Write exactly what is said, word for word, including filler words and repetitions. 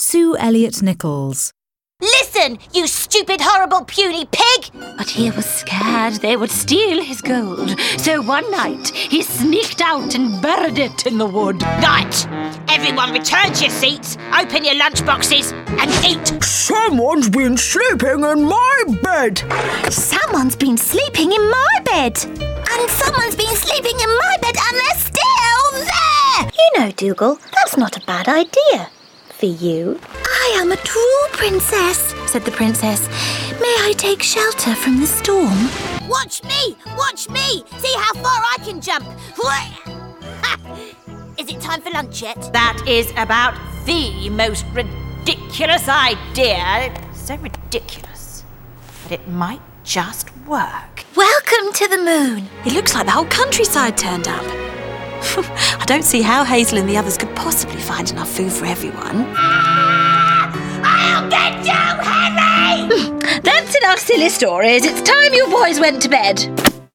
Sue Elliott-Nichols. Listen, you stupid, horrible, puny pig! But he was scared they would steal his gold. So one night, he sneaked out and buried it in the wood. Right! Everyone return to your seats, open your lunchboxes and eat! Someone's been sleeping in my bed! Someone's been sleeping in my bed! And someone's been sleeping in my bed and they're still there! You know, Dougal, that's not a bad idea. For you. I am a true princess, said the princess. May I take shelter from the storm? Watch me! Watch me! See how far I can jump! Is it time for lunch yet? That is about the most ridiculous idea. So ridiculous. But it might just work. Welcome to the moon. It looks like the whole countryside turned up. I don't see how Hazel and the others could possibly find enough food for everyone. Ah! I'll get you, Harry! That's enough silly stories. It's time you boys went to bed.